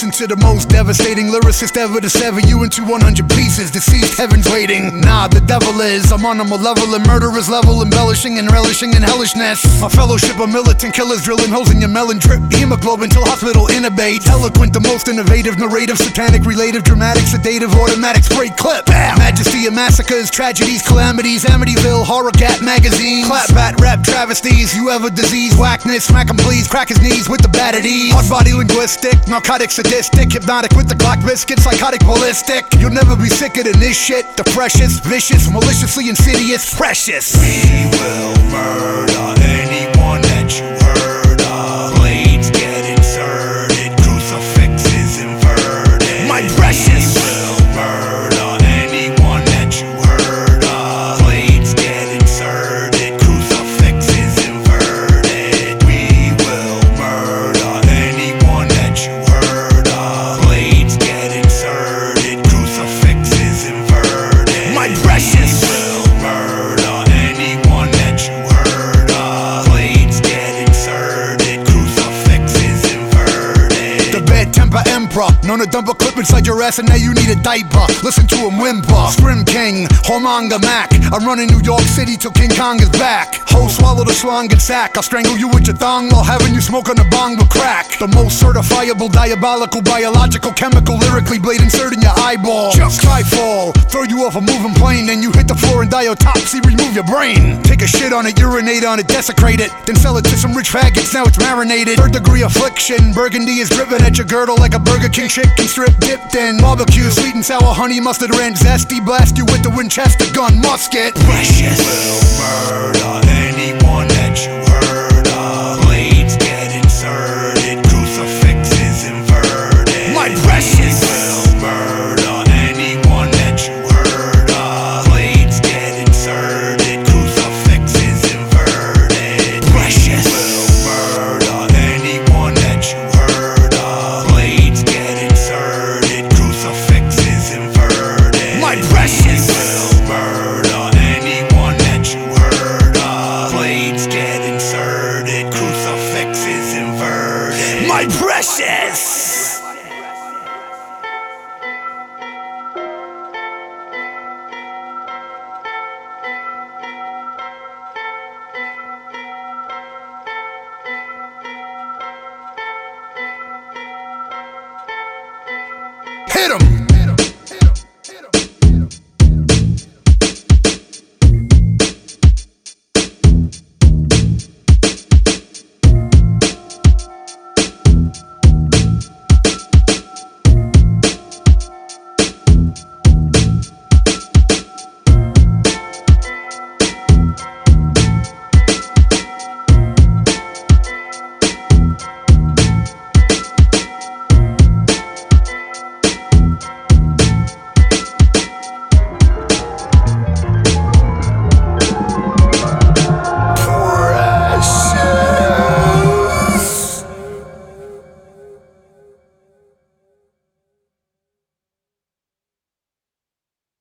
Listen to the most devastating lyricist ever to sever you into 100 pieces. Deceased, heaven's waiting. Nah, the devil is. I'm on a malevolent murderous level, embellishing and relishing in hellishness. A fellowship of militant killers drilling holes in your melon drip. Hemoglobin till hospital intubate. Eloquent, the most innovative, narrative, satanic, relative, dramatic, sedative, automatic, spray clip. Bam! Majesty of massacres, tragedies, calamities, Amityville, horror cat magazine. Clap, bat, rap, travesties. You have a disease, whackness, smack him please, crack his knees with the bat at ease. Hard body linguistic, narcotic, sadistic, hypnotic with the Glock biscuit, psychotic, ballistic. You'll never be sicker than this shit. The freshest, vicious, maliciously insidious, precious. We will murder anyone that you heard of. Blades get inserted, crucifixes inverted. My precious. We will murder anyone that you heard of. Blades get inserted, crucifixes inverted. We will murder anyone that you heard of. Blades get inserted, crucifixes inverted. My precious. We will murder anyone that you heard of. Blades get inserted, crucifixes inverted. The bad temper emperor, known to dump a clip inside your ass and now you need a diaper. Listen to him whimper. Scrim King, Homanga Mac. I'm running New York City till King Kong is back. Ho, swallow the slong and sack. I'll strangle you with your thong while having you smoke on a bong with crack. The most certifiable, diabolical, biological, chemical, lyrically blade insert in your eyeball. Skyfall, throw you off a moving plane, then you hit the floor and die autopsy, remove your brain. Take a shit on it, urinate on it, desecrate it, then sell it to some rich faggots, now it's marinated. Third degree affliction, burgundy is dripping at your girdle like a Burger King chicken strip dipped in barbecue. Sweet and sour honey mustard ranch zesty, blast you with the Winchester gun musket. Precious. Will murder anyone that you heard of. Blades get inserted, crucifixes inverted. My precious. Will murder anyone that you heard of. Blades get inserted, crucifixes inverted. Precious. Will murder anyone that you heard of. Blades get inserted, crucifixes inverted. My precious. Will murder anyone that you heard of. Blades get inserted, crucifixes inverted. My precious. Hit him.